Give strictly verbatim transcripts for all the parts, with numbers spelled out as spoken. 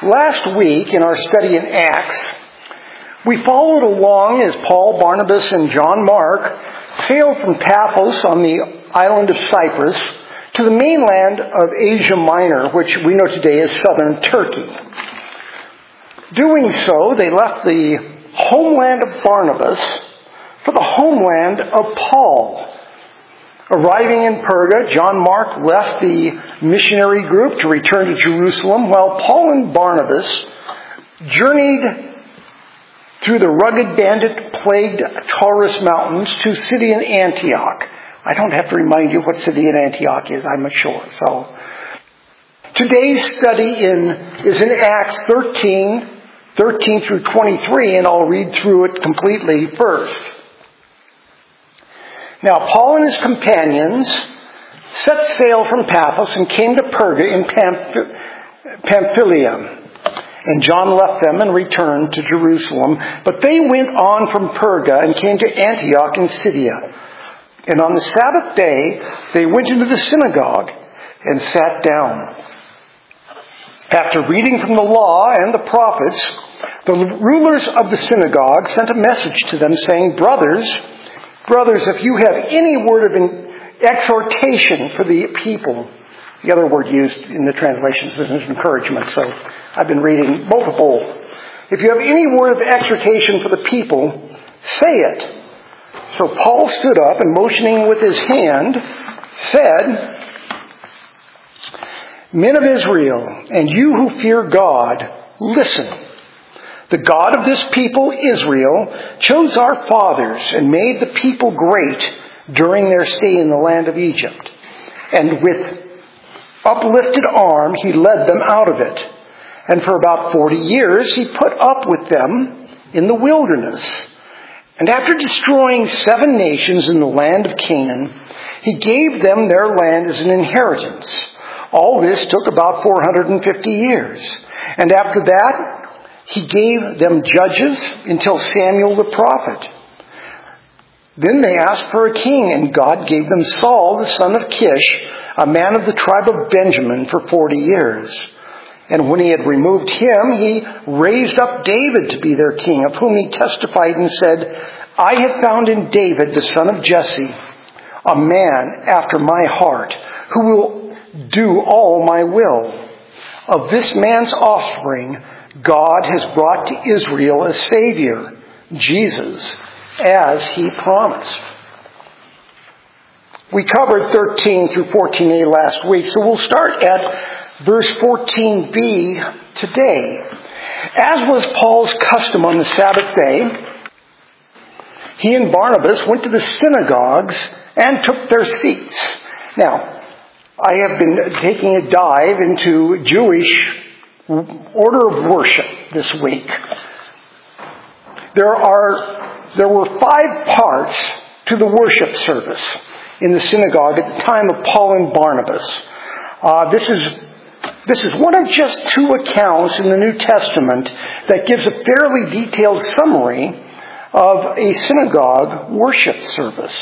Last week in our study in Acts, we followed along as Paul, Barnabas, and John Mark sailed from Paphos on the island of Cyprus to the mainland of Asia Minor, which we know today as southern Turkey. Doing so, they left the homeland of Barnabas for the homeland of Paul. Arriving in Perga, John Mark left the missionary group to return to Jerusalem, while Paul and Barnabas journeyed through the rugged, bandit-plagued Taurus Mountains to city in Antioch. I don't have to remind you what city in Antioch is, I'm sure. So, today's study in is in Acts thirteen, thirteen through twenty-three, and I'll read through it completely first. Now, Paul and his companions set sail from Paphos and came to Perga in Pamph- Pamphylia. And John left them and returned to Jerusalem. But they went on from Perga and came to Antioch in Pisidia. And on the Sabbath day, they went into the synagogue and sat down. After reading from the law and the prophets, the rulers of the synagogue sent a message to them saying, Brothers, brothers, if you have any word of exhortation for the people, the other word used in the translations is encouragement, so I've been reading multiple. If you have any word of exhortation for the people, say it. So Paul stood up and motioning with his hand said, Men of Israel, and you who fear God, listen. The God of this people, Israel, chose our fathers and made the people great during their stay in the land of Egypt. And with uplifted arm, he led them out of it. And for about forty years, he put up with them in the wilderness. And after destroying seven nations in the land of Canaan, he gave them their land as an inheritance. All this took about four hundred fifty years. And after that, he gave them judges until Samuel the prophet. Then they asked for a king, and God gave them Saul, the son of Kish, a man of the tribe of Benjamin, for forty years. And when he had removed him, he raised up David to be their king, of whom he testified and said, I have found in David, the son of Jesse, a man after my heart, who will do all my will. Of this man's offspring, God has brought to Israel a Savior, Jesus, as he promised. We covered thirteen through fourteen a last week, so we'll start at verse fourteen b today. As was Paul's custom on the Sabbath day, he and Barnabas went to the synagogues and took their seats. Now, I have been taking a dive into Jewish order of worship this week. There are, there were five parts to the worship service in the synagogue at the time of Paul and Barnabas. Uh, this is This is one of just two accounts in the New Testament that gives a fairly detailed summary of a synagogue worship service.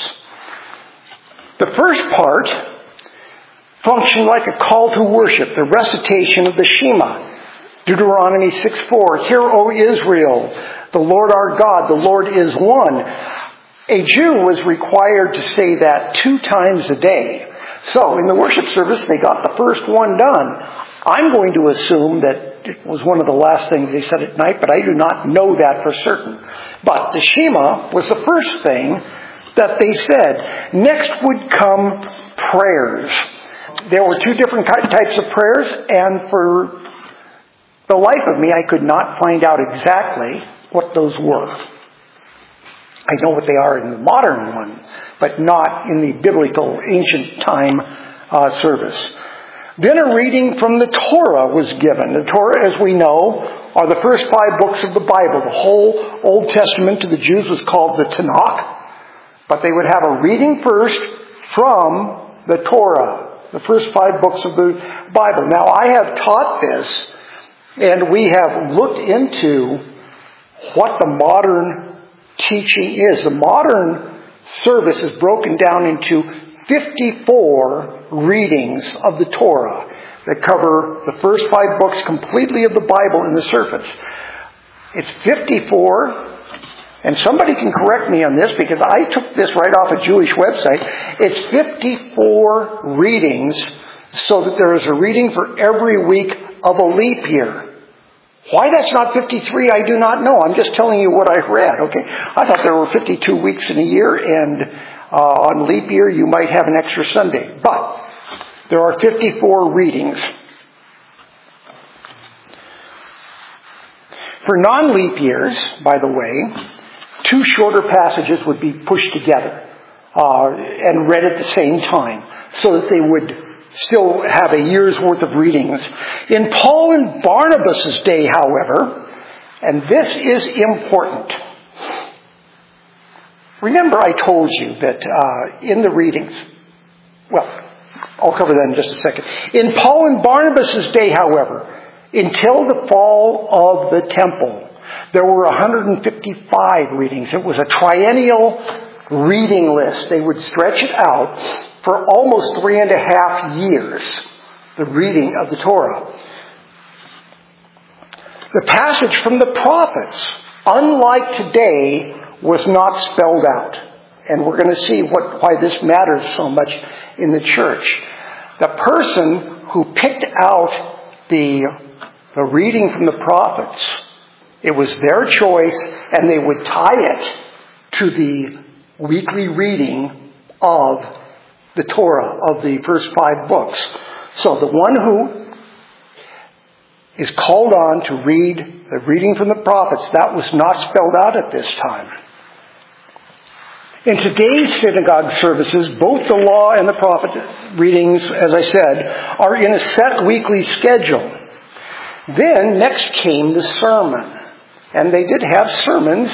The first part functioned like a call to worship, the recitation of the Shema. Deuteronomy six four, Hear, O Israel, the Lord our God, the Lord is one. A Jew was required to say that two times a day. So in the worship service, they got the first one done. I'm going to assume that it was one of the last things they said at night, but I do not know that for certain. But the Shema was the first thing that they said. Next would come prayers. There were two different types of prayers, and for the life of me, I could not find out exactly what those were. I know what they are in the modern one, but not in the biblical ancient time uh, service. Then a reading from the Torah was given. The Torah, as we know, are the first five books of the Bible. The whole Old Testament to the Jews was called the Tanakh. But they would have a reading first from the Torah, the first five books of the Bible. Now, I have taught this, and we have looked into what the modern teaching is. The modern service is broken down into fifty-four readings of the Torah. that cover the first five books completely of the Bible in the surface. It's fifty-four, and somebody can correct me on this because I took this right off a Jewish website. It's fifty-four readings, so that there is a reading for every week of a leap year. Why that's not fifty-three, I do not know. I'm just telling you what I read, okay? I thought there were fifty-two weeks in a year, and uh, on leap year you might have an extra Sunday. But there are fifty-four readings. For non-leap years, by the way, two shorter passages would be pushed together uh, and read at the same time so that they would still have a year's worth of readings. In Paul and Barnabas' day, however, and this is important. Remember I told you that uh, in the readings, well, I'll cover that in just a second. In Paul and Barnabas' day, however, until the fall of the temple, there were one hundred fifty-five readings. It was a triennial reading list. They would stretch it out for almost three and a half years, the reading of the Torah. The passage from the prophets, unlike today, was not spelled out. And we're going to see what, why this matters so much in the church. The person who picked out the, the reading from the prophets, it was their choice, and they would tie it to the weekly reading of the Torah, of the first five books. So the one who is called on to read the reading from the prophets, that was not spelled out at this time. In today's synagogue services, both the law and the prophet readings, as I said, are in a set weekly schedule. Then next came the sermon. And they did have sermons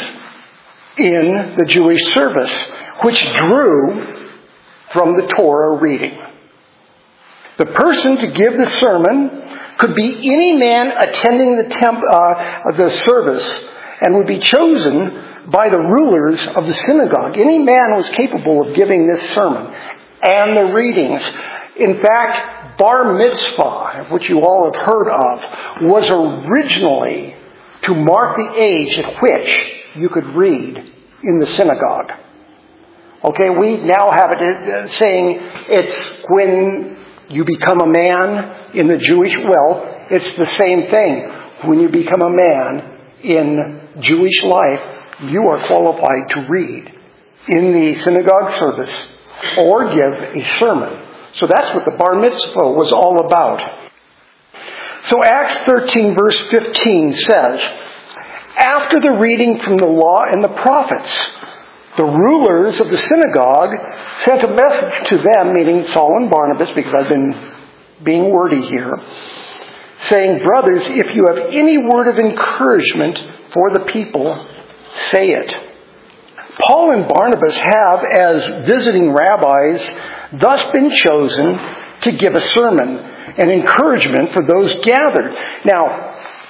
in the Jewish service, which drew from the Torah reading. The person to give the sermon could be any man attending the temp, uh, the service, and would be chosen by the rulers of the synagogue. Any man was capable of giving this sermon and the readings. In fact, bar mitzvah, which you all have heard of, was originally to mark the age at which you could read in the synagogue. Okay, we now have it saying it's when you become a man in the Jewish, well, it's the same thing. When you become a man in Jewish life, you are qualified to read in the synagogue service or give a sermon. So that's what the bar mitzvah was all about. So Acts thirteen verse fifteen says, after the reading from the law and the prophets, the rulers of the synagogue sent a message to them, meaning Saul and Barnabas, because I've been being wordy here, saying, brothers, if you have any word of encouragement for the people, say it. Paul and Barnabas have, as visiting rabbis, thus been chosen to give a sermon, an encouragement for those gathered. Now,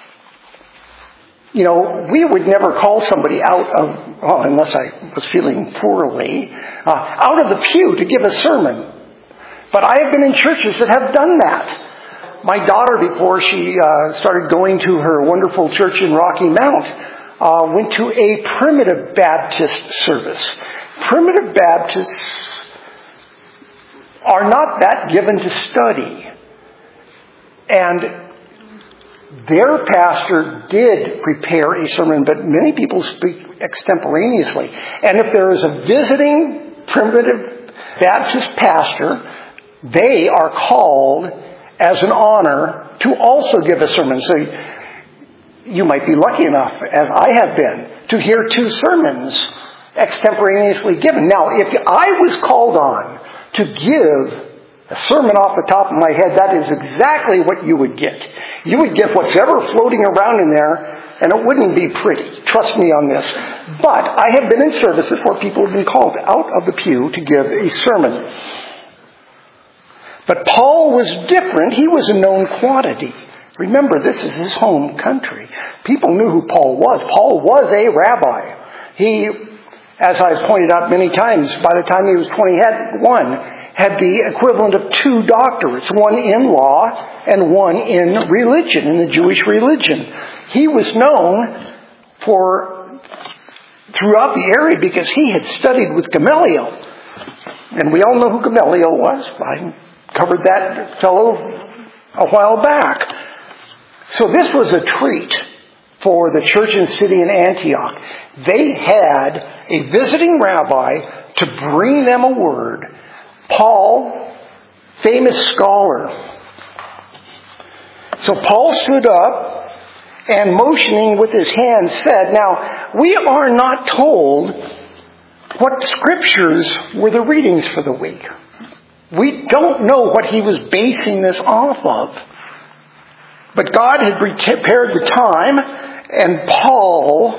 you know, we would never call somebody out of, well, unless I was feeling poorly, uh, out of the pew to give a sermon. But I have been in churches that have done that. My daughter, before she uh, started going to her wonderful church in Rocky Mount, uh, went to a Primitive Baptist service. Primitive Baptists are not that given to study. And their pastor did prepare a sermon, but many people speak extemporaneously. And if there is a visiting Primitive Baptist pastor, they are called as an honor to also give a sermon. So you might be lucky enough, as I have been, to hear two sermons extemporaneously given. Now, if I was called on to give a sermon off the top of my head, that is exactly what you would get. You would get what's ever floating around in there, and it wouldn't be pretty. Trust me on this. But I have been in services where people have been called out of the pew to give a sermon. But Paul was different. He was a known quantity. Remember, this is his home country. People knew who Paul was. Paul was a rabbi. He, as I've pointed out many times, by the time he was twenty-one, had the equivalent of two doctorates, one in law and one in religion, in the Jewish religion. He was known for throughout the area because he had studied with Gamaliel. And we all know who Gamaliel was. I covered that fellow a while back. So this was a treat for the church and city in Antioch. They had a visiting rabbi to bring them a word. Paul, famous scholar. So Paul stood up and motioning with his hand said, now, we are not told what scriptures were the readings for the week. We don't know what he was basing this off of. But God had prepared the time and Paul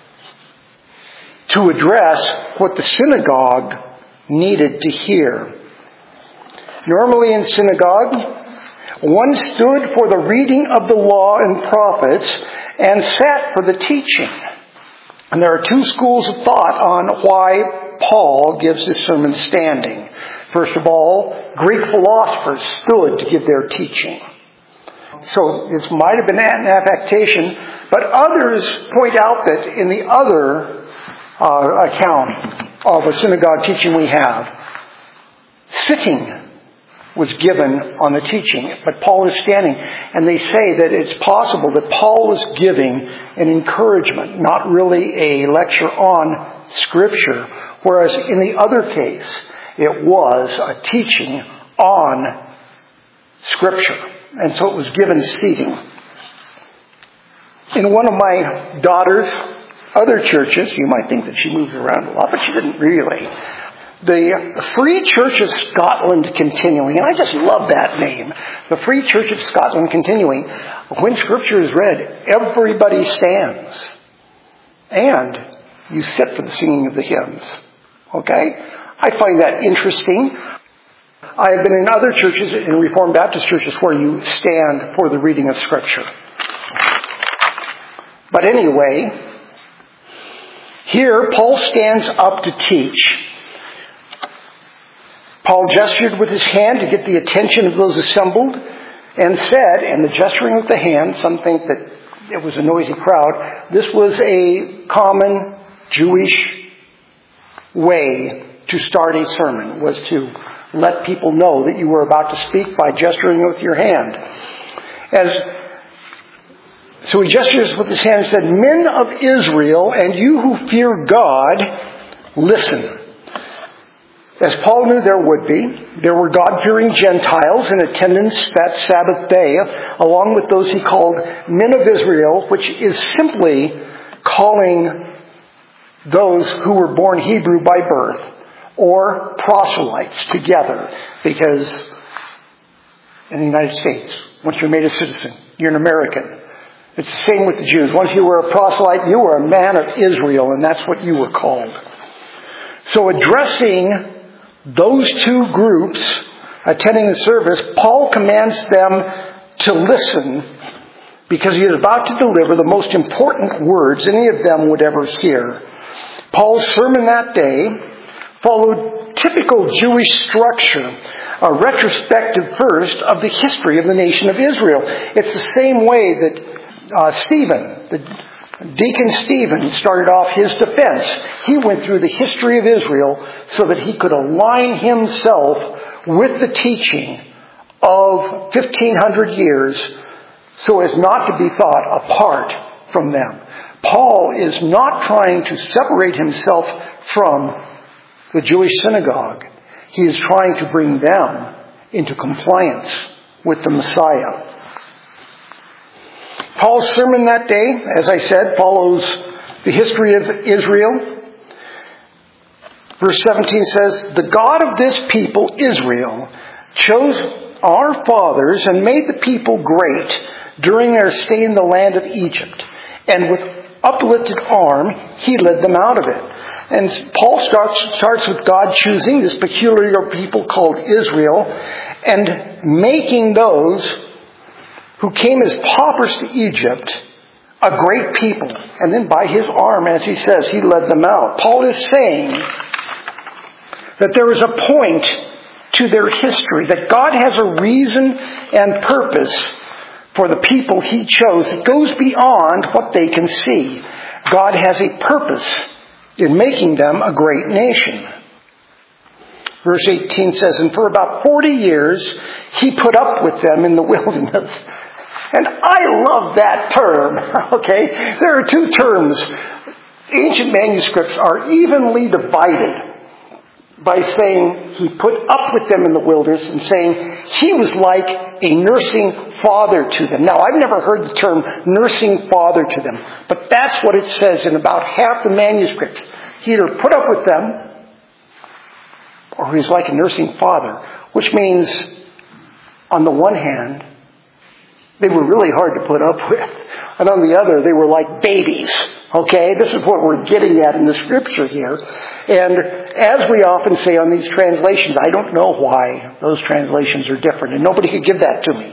to address what the synagogue needed to hear. Normally in synagogue, one stood for the reading of the law and prophets and sat for the teaching. And there are two schools of thought on why Paul gives his sermon standing. First of all, Greek philosophers stood to give their teaching. So this might have been an affectation, but others point out that in the other uh, account of a synagogue teaching we have, sitting was given on the teaching, but Paul is standing. And they say that it's possible that Paul was giving an encouragement, not really a lecture on Scripture, whereas in the other case, it was a teaching on Scripture. And so it was given seating. In one of my daughter's other churches, you might think that she moves around a lot, but she didn't really. The Free Church of Scotland Continuing, and I just love that name. The Free Church of Scotland Continuing. When Scripture is read, everybody stands. And you sit for the singing of the hymns. Okay? I find that interesting. I have been in other churches, in Reformed Baptist churches, where you stand for the reading of Scripture. But anyway, here Paul stands up to teach. Paul gestured with his hand to get the attention of those assembled and said, and the gesturing with the hand, some think that it was a noisy crowd, this was a common Jewish way to start a sermon, was to let people know that you were about to speak by gesturing with your hand. As So he gestures with his hand and said, men of Israel, and you who fear God, listen. As Paul knew there would be, there were God-fearing Gentiles in attendance that Sabbath day, along with those he called men of Israel, which is simply calling those who were born Hebrew by birth, or proselytes together, because in the United States, once you're made a citizen, you're an American. It's the same with the Jews. Once you were a proselyte, you were a man of Israel, and that's what you were called. So addressing those two groups attending the service, Paul commands them to listen because he is about to deliver the most important words any of them would ever hear. Paul's sermon that day followed typical Jewish structure, a retrospective first of the history of the nation of Israel. It's the same way that uh, Stephen, the Deacon Stephen, started off his defense. He went through the history of Israel so that he could align himself with the teaching of fifteen hundred years so as not to be thought apart from them. Paul is not trying to separate himself from the Jewish synagogue. He is trying to bring them into compliance with the Messiah. Paul's sermon that day, as I said, follows the history of Israel. Verse seventeen says, the God of this people, Israel, chose our fathers and made the people great during their stay in the land of Egypt. And with uplifted arm, he led them out of it. And Paul starts, starts with God choosing this peculiar people called Israel and making those who came as paupers to Egypt a great people. And then by his arm, as he says, he led them out. Paul is saying that there is a point to their history, that God has a reason and purpose for the people He chose that goes beyond what they can see. God has a purpose in making them a great nation. Verse eighteen says, and for about forty years He put up with them in the wilderness. And I love that term, okay? There are two terms. Ancient manuscripts are evenly divided by saying He put up with them in the wilderness and saying He was like a nursing father to them. Now, I've never heard the term nursing father to them, but that's what it says in about half the manuscripts. He either put up with them or He's like a nursing father, which means, on the one hand, they were really hard to put up with. And on the other, they were like babies. Okay? This is what we're getting at in the Scripture here. And as we often say on these translations, I don't know why those translations are different. And nobody could give that to me.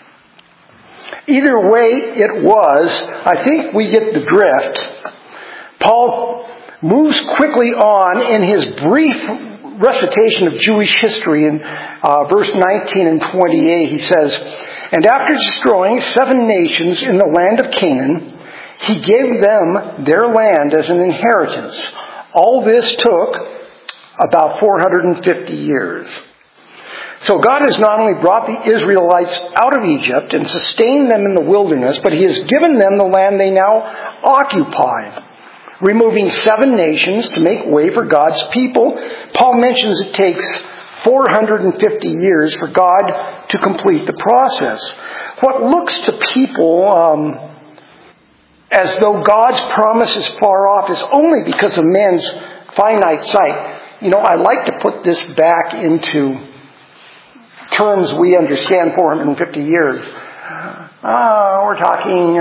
Either way it was, I think we get the drift. Paul moves quickly on in his brief recitation of Jewish history in uh, verse nineteen and twenty-eight. He says, and after destroying seven nations in the land of Canaan, He gave them their land as an inheritance. All this took about four hundred fifty years. So God has not only brought the Israelites out of Egypt and sustained them in the wilderness, but He has given them the land they now occupy, removing seven nations to make way for God's people. Paul mentions it takes four hundred fifty years for God to complete the process. What looks to people um, as though God's promise is far off is only because of man's finite sight. You know, I like to put this back into terms we understand, four hundred fifty years. Uh, we're talking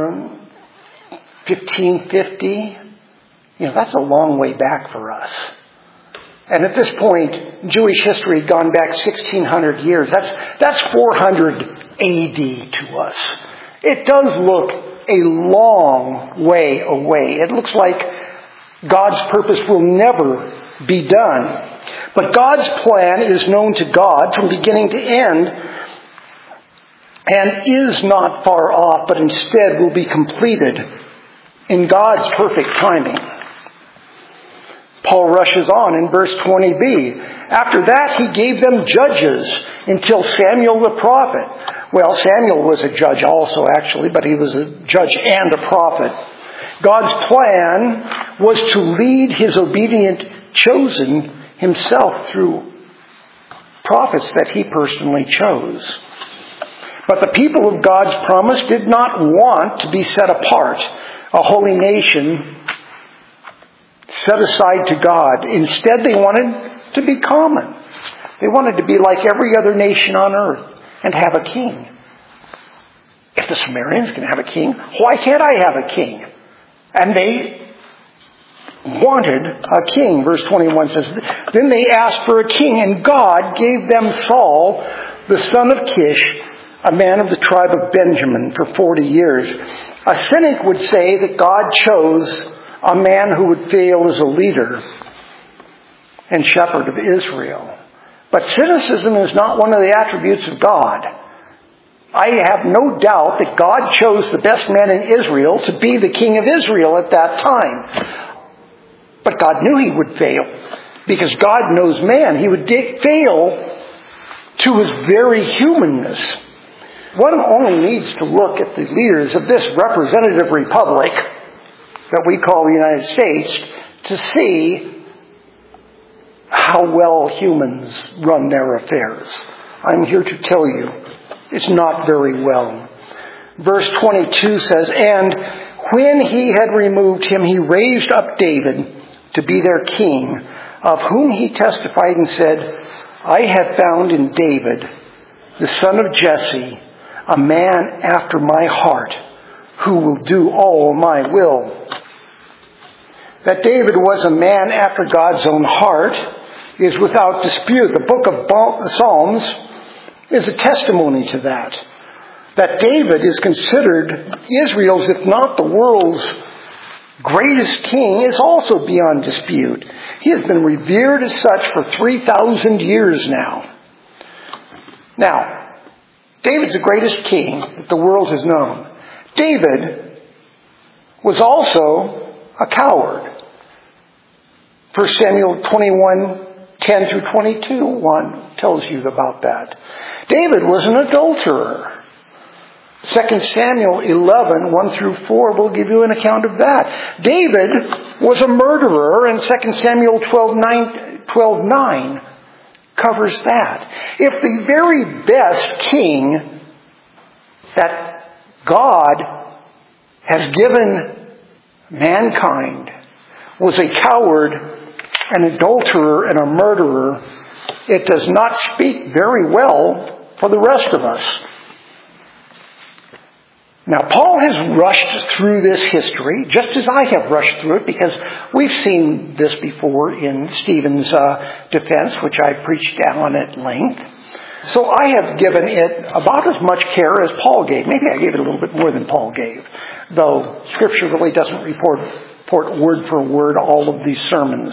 uh, fifteen fifty. You know, that's a long way back for us. And at this point, Jewish history had gone back sixteen hundred years. That's, that's four hundred A D to us. It does look a long way away. It looks like God's purpose will never be done. But God's plan is known to God from beginning to end and is not far off, but instead will be completed in God's perfect timing. Paul rushes on in verse twenty b. After that, he gave them judges until Samuel the prophet. Well, Samuel was a judge also, actually, but he was a judge and a prophet. God's plan was to lead His obedient chosen Himself through prophets that He personally chose. But the people of God's promise did not want to be set apart, a holy nation set aside to God. Instead, they wanted to be common. They wanted to be like every other nation on earth and have a king. If the Samaritans can have a king, why can't I have a king? And they wanted a king. Verse twenty-one says, then they asked for a king, and God gave them Saul, the son of Kish, a man of the tribe of Benjamin, for forty years. A cynic would say that God chose a man who would fail as a leader and shepherd of Israel. But cynicism is not one of the attributes of God. I have no doubt that God chose the best man in Israel to be the king of Israel at that time. But God knew he would fail, because God knows man. He would fail to his very humanness. One only needs to look at the leaders of this representative republic that we call the United States to see how well humans run their affairs. I'm here to tell you, it's not very well. Verse twenty-two says, and when he had removed him, he raised up David to be their king, of whom he testified and said, I have found in David, the son of Jesse, a man after my heart, who will do all my will. That David was a man after God's own heart is without dispute. The book of Psalms is a testimony to that. That David is considered Israel's, if not the world's, greatest king, is also beyond dispute. He has been revered as such for three thousand years now. Now, David's the greatest king that the world has known. David was also a coward. First Samuel twenty-one, ten through twenty-two, one tells you about that. David was an adulterer. Second Samuel eleven, one through four will give you an account of that. David was a murderer, and Second Samuel twelve, nine covers that. If the very best king that God has given mankind was a coward, an adulterer, and a murderer, it does not speak very well for the rest of us. Now, Paul has rushed through this history, just as I have rushed through it, because we've seen this before in Stephen's uh, defense, which I preached on at length. So I have given it about as much care as Paul gave. Maybe I gave it a little bit more than Paul gave, though Scripture really doesn't report, report word for word all of these sermons.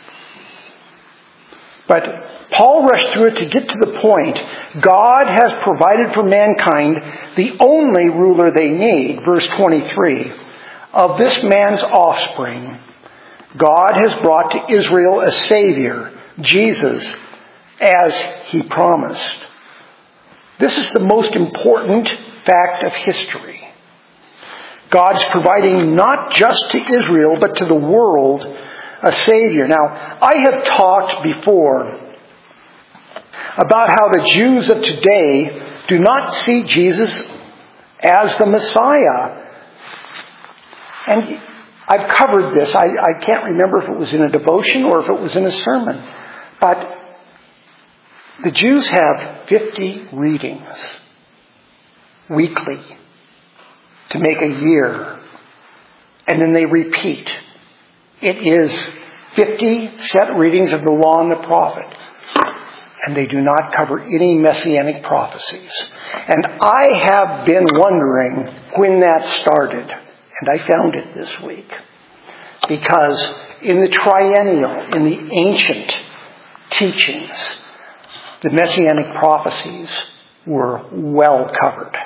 But Paul rushed through it to get to the point. God has provided for mankind the only ruler they need. Verse twenty-three. Of this man's offspring, God has brought to Israel a Savior, Jesus, as He promised. This is the most important fact of history. God's providing not just to Israel, but to the world, a Savior. Now, I have talked before about how the Jews of today do not see Jesus as the Messiah. And I've covered this. I, I can't remember if it was in a devotion or if it was in a sermon. But the Jews have fifty readings weekly to make a year. And then they repeat. It is fifty set readings of the law and the prophet. And they do not cover any messianic prophecies. And I have been wondering when that started. And I found it this week. Because in the triennial, in the ancient teachings, the messianic prophecies were well covered.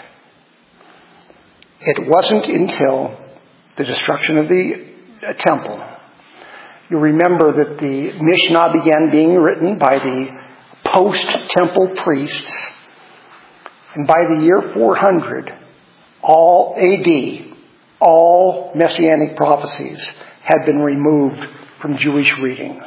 It wasn't until the destruction of the temple. You remember that the Mishnah began being written by the post-temple priests. And by the year four hundred, all A D, all messianic prophecies had been removed from Jewish readings.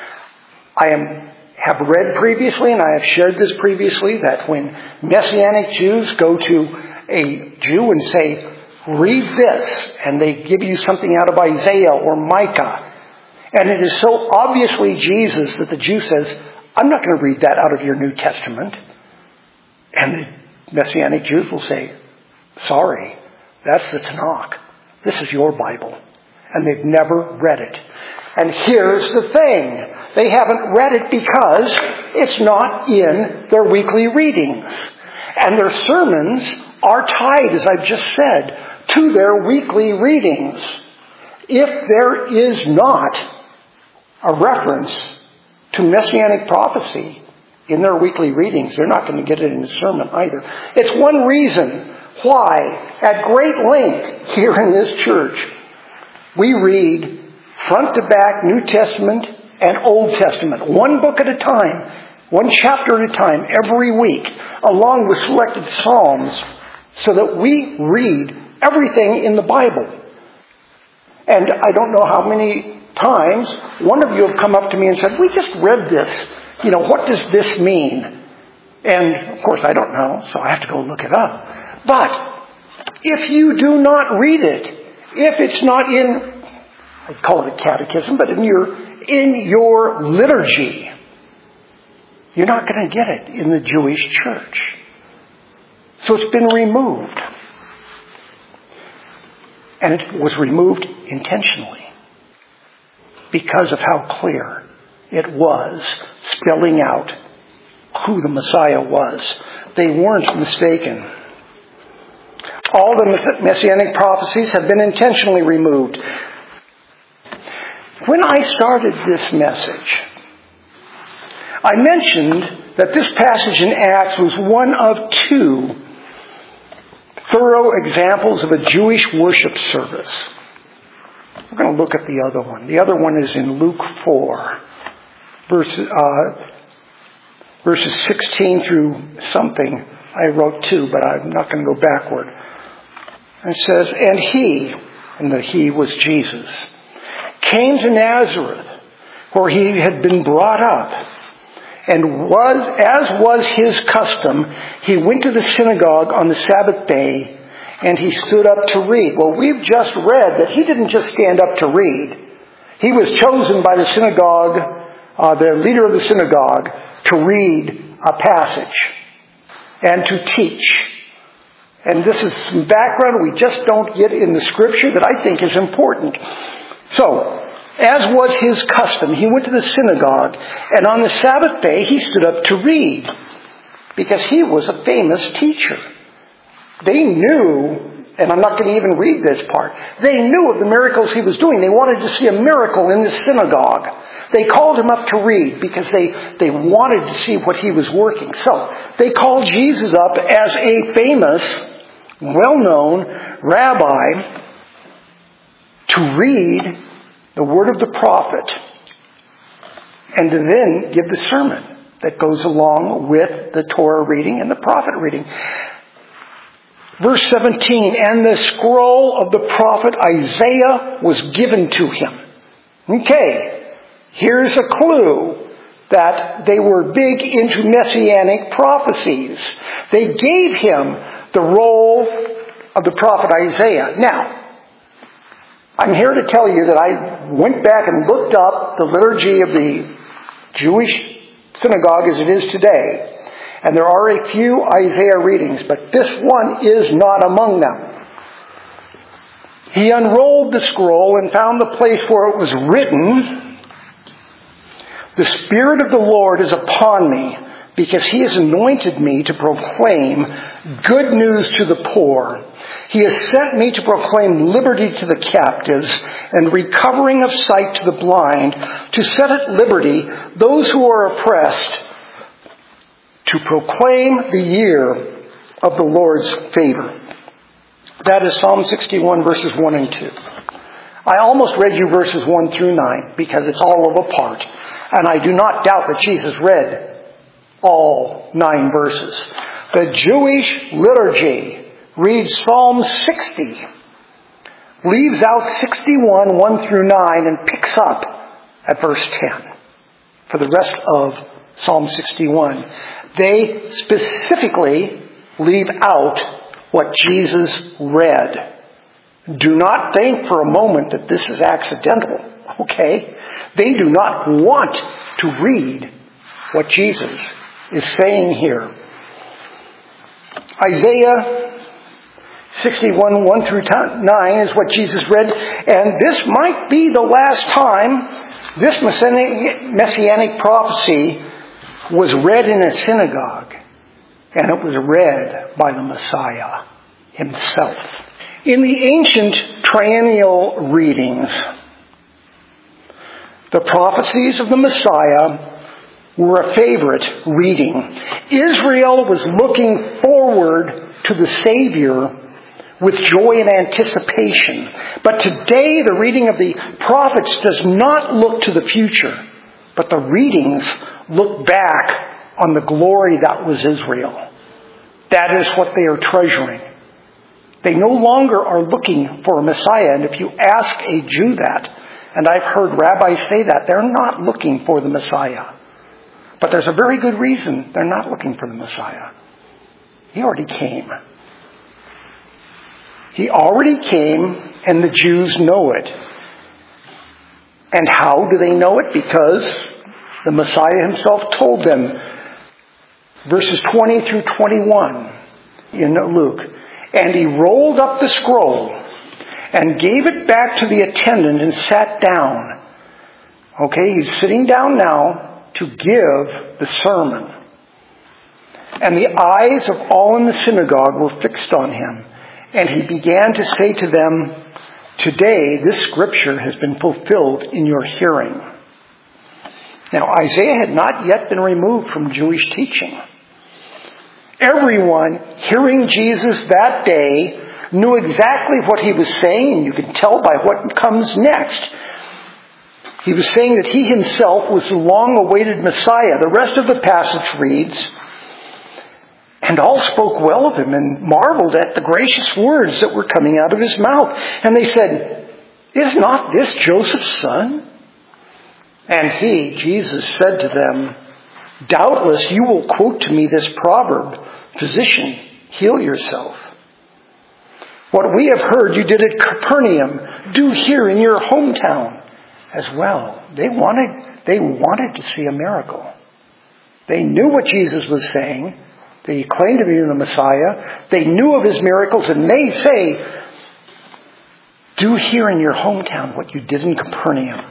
I am, have read previously, and I have shared this previously, that when messianic Jews go to a Jew and say, read this, and they give you something out of Isaiah or Micah, and it is so obviously Jesus that the Jew says, I'm not going to read that out of your New Testament. And the Messianic Jews will say, sorry, that's the Tanakh. This is your Bible. And they've never read it. And here's the thing. They haven't read it because it's not in their weekly readings. And their sermons are tied, as I've just said, to their weekly readings. If there is not a reference to messianic prophecy in their weekly readings, they're not going to get it in the sermon either. It's one reason why, at great length here in this church, we read front to back New Testament and Old Testament, one book at a time, one chapter at a time, every week, along with selected psalms, so that we read everything in the Bible. And I don't know how many times one of you have come up to me and said, we just read this. You know, what does this mean? And of course I don't know, so I have to go look it up. But if you do not read it, if it's not in, I call it a catechism, but in your, in your liturgy, you're not going to get it in the Jewish church. So it's been removed. And it was removed intentionally because of how clear it was, spelling out who the Messiah was. They weren't mistaken. All the messianic prophecies have been intentionally removed. When I started this message, I mentioned that this passage in Acts was one of two thorough examples of a Jewish worship service. We're going to look at the other one. The other one is in Luke four, verses, uh, verses sixteen through something. I wrote two, but I'm not going to go backward. And it says, and he, and the he was Jesus, came to Nazareth, where he had been brought up, and was, as was his custom, he went to the synagogue on the Sabbath day, and he stood up to read. Well, we've just read that he didn't just stand up to read. He was chosen by the synagogue, uh, the leader of the synagogue, to read a passage and to teach. And this is some background we just don't get in the Scripture that I think is important. So, as was his custom, he went to the synagogue, and on the Sabbath day he stood up to read, because he was a famous teacher. They knew, and I'm not going to even read this part, they knew of the miracles he was doing. They wanted to see a miracle in the synagogue. They called him up to read because they, they wanted to see what he was working. So, they called Jesus up as a famous, well-known rabbi to read the word of the prophet, and to then give the sermon that goes along with the Torah reading and the prophet reading. Verse seventeen, and the scroll of the prophet Isaiah was given to him. Okay, here's a clue that they were big into messianic prophecies. They gave him the roll of the prophet Isaiah. Now, I'm here to tell you that I went back and looked up the liturgy of the Jewish synagogue as it is today. And there are a few Isaiah readings, but this one is not among them. He unrolled the scroll and found the place where it was written, "The Spirit of the Lord is upon me, because he has anointed me to proclaim good news to the poor. He has sent me to proclaim liberty to the captives and recovering of sight to the blind, to set at liberty those who are oppressed, to proclaim the year of the Lord's favor." That is Psalm sixty-one, verses one and two. I almost read you verses one through nine because it's all of a part. And I do not doubt that Jesus read all nine verses. The Jewish liturgy reads Psalm sixty, leaves out sixty-one, one through nine, and picks up at verse ten for the rest of Psalm sixty-one. They specifically leave out what Jesus read. Do not think for a moment that this is accidental, okay? They do not want to read what Jesus is saying here. Isaiah sixty-one, one through nine is what Jesus read. And this might be the last time this messianic prophecy was read in a synagogue. And it was read by the Messiah himself. In the ancient triennial readings, the prophecies of the Messiah were a favorite reading. Israel was looking forward to the Savior with joy and anticipation. But today the reading of the prophets does not look to the future, but the readings look back on the glory that was Israel. That is what they are treasuring. They no longer are looking for a Messiah. And if you ask a Jew that, and I've heard rabbis say that, they're not looking for the Messiah. But there's a very good reason they're not looking for the Messiah. He already came. He already came, and the Jews know it. And how do they know it? Because the Messiah himself told them. Verses twenty through twenty-one in Luke. And he rolled up the scroll and gave it back to the attendant and sat down. Okay, he's sitting down now to give the sermon. And the eyes of all in the synagogue were fixed on him. And he began to say to them, Today, this scripture has been fulfilled in your hearing. Now, Isaiah had not yet been removed from Jewish teaching. Everyone hearing Jesus that day knew exactly what he was saying, and you can tell by what comes next. He was saying that he himself was the long-awaited Messiah. The rest of the passage reads, "And all spoke well of him and marveled at the gracious words that were coming out of his mouth. And they said, 'Is not this Joseph's son?' And he, Jesus, said to them, 'Doubtless you will quote to me this proverb, Physician, heal yourself. What we have heard you did at Capernaum, do here in your hometown as well.'" They wanted, they wanted to see a miracle. They knew what Jesus was saying, that he claimed to be the Messiah. They knew of his miracles, and they say, "Do here in your hometown what you did in Capernaum."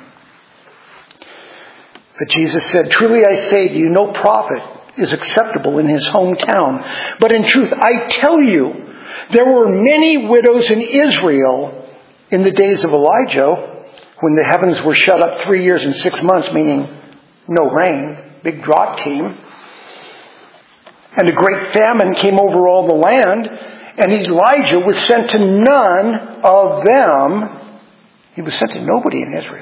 But Jesus said, "Truly I say to you, no prophet is acceptable in his hometown. But in truth, I tell you, there were many widows in Israel in the days of Elijah, when the heavens were shut up three years and six months, meaning no rain. Big drought came. And a great famine came over all the land. And Elijah was sent to none of them. He was sent to nobody in Israel.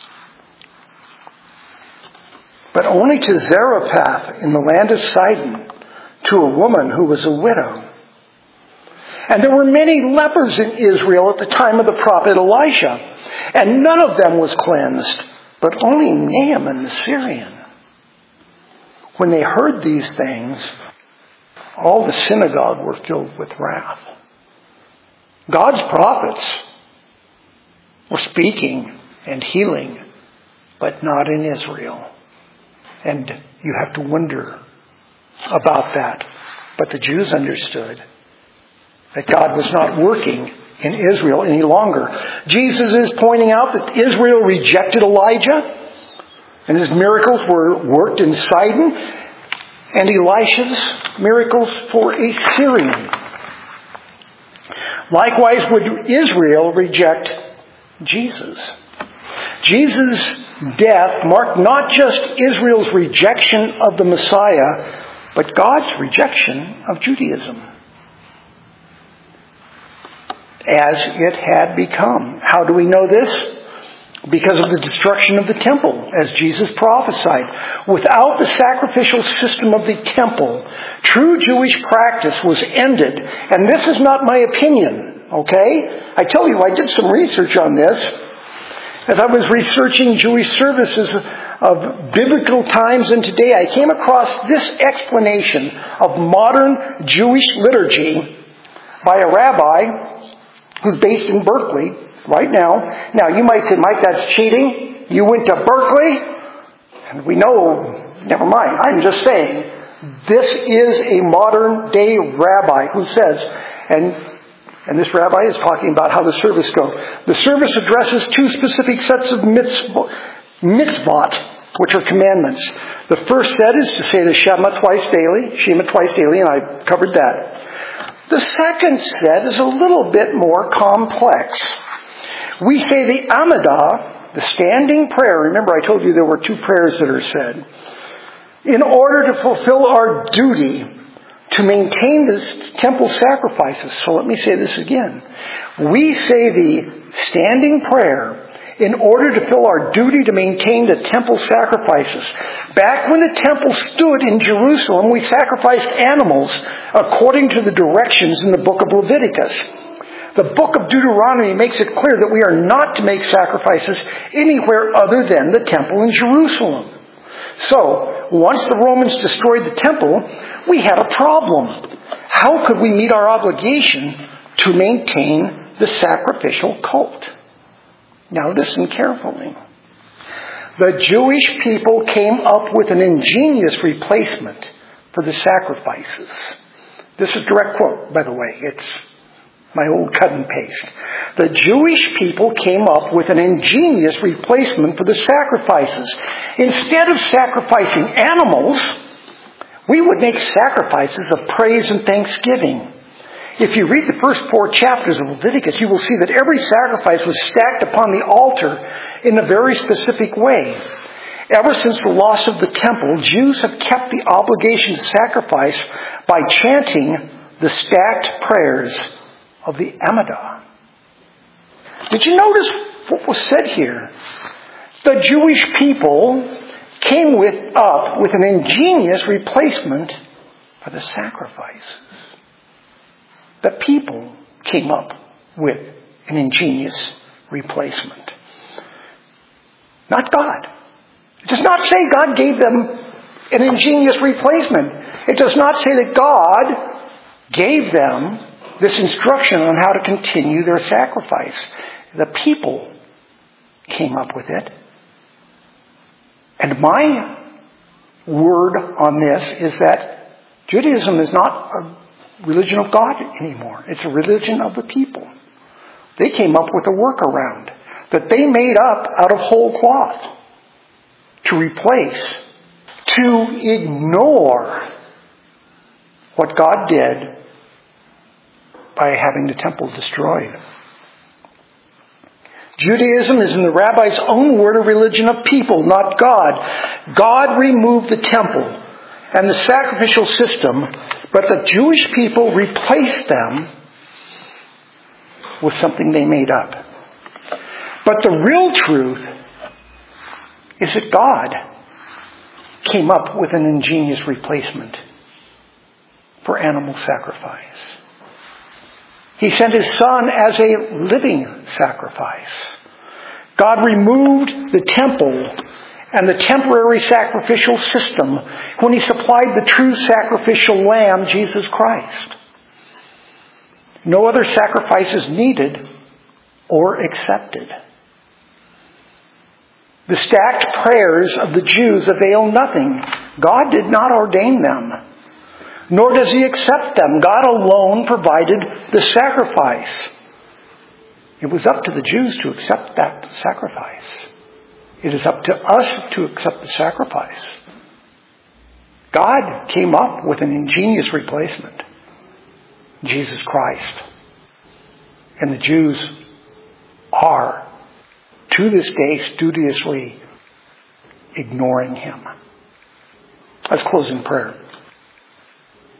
But only to Zarephath in the land of Sidon, to a woman who was a widow. And there were many lepers in Israel at the time of the prophet Elisha, and none of them was cleansed, but only Naaman the Syrian. When they heard these things, all the synagogue were filled with wrath. God's prophets were speaking and healing, but not in Israel. And you have to wonder about that. But the Jews understood that God was not working in Israel any longer. Jesus is pointing out that Israel rejected Elijah, and his miracles were worked in Sidon, and Elisha's miracles for a Syrian. Likewise would Israel reject Jesus. Jesus' death marked not just Israel's rejection of the Messiah, but God's rejection of Judaism as it had become. How do we know this? Because of the destruction of the temple, as Jesus prophesied. Without the sacrificial system of the temple, true Jewish practice was ended. And this is not my opinion, okay? I tell you, I did some research on this. As I was researching Jewish services of biblical times and today, I came across this explanation of modern Jewish liturgy by a rabbi who's based in Berkeley right now. Now, you might say, Mike, that's cheating. You went to Berkeley? And we know, never mind. I'm just saying, this is a modern day rabbi who says, and And this rabbi is talking about how the service goes. The service addresses two specific sets of mitzvot, which are commandments. The first set is to say the Shema twice daily, Shema twice daily, and I covered that. The second set is a little bit more complex. We say the Amidah, the standing prayer. Remember, I told you there were two prayers that are said. In order to fulfill our duty to maintain the temple sacrifices. So let me say this again. We say the standing prayer in order to fill our duty to maintain the temple sacrifices. Back when the temple stood in Jerusalem, we sacrificed animals according to the directions in the book of Leviticus. The book of Deuteronomy makes it clear that we are not to make sacrifices anywhere other than the temple in Jerusalem. So, once the Romans destroyed the temple, we had a problem. How could we meet our obligation to maintain the sacrificial cult? Now listen carefully. The Jewish people came up with an ingenious replacement for the sacrifices. This is a direct quote, by the way. It's my old cut and paste. The Jewish people came up with an ingenious replacement for the sacrifices. Instead of sacrificing animals, we would make sacrifices of praise and thanksgiving. If you read the first four chapters of Leviticus, you will see that every sacrifice was stacked upon the altar in a very specific way. Ever since the loss of the temple, Jews have kept the obligation to sacrifice by chanting the stacked prayers of the Amidah. Did you notice what was said here? The Jewish people came with, up with an ingenious replacement for the sacrifices. The people came up with an ingenious replacement. Not God. It does not say God gave them an ingenious replacement. It does not say that God gave them this instruction on how to continue their sacrifice. The people came up with it. And my word on this is that Judaism is not a religion of God anymore. It's a religion of the people. They came up with a workaround that they made up out of whole cloth to replace, to ignore what God did by having the temple destroyed. Judaism is, in the rabbi's own word, a religion of people, not God. God removed the temple and the sacrificial system, but the Jewish people replaced them with something they made up. But the real truth is that God came up with an ingenious replacement for animal sacrifice. He sent His Son as a living sacrifice. God removed the temple and the temporary sacrificial system when He supplied the true sacrificial lamb, Jesus Christ. No other sacrifice is needed or accepted. The stacked prayers of the Jews avail nothing. God did not ordain them, nor does He accept them. God alone provided the sacrifice. It was up to the Jews to accept that sacrifice. It is up to us to accept the sacrifice. God came up with an ingenious replacement, Jesus Christ. And the Jews are, to this day, studiously ignoring Him. Let's close in prayer.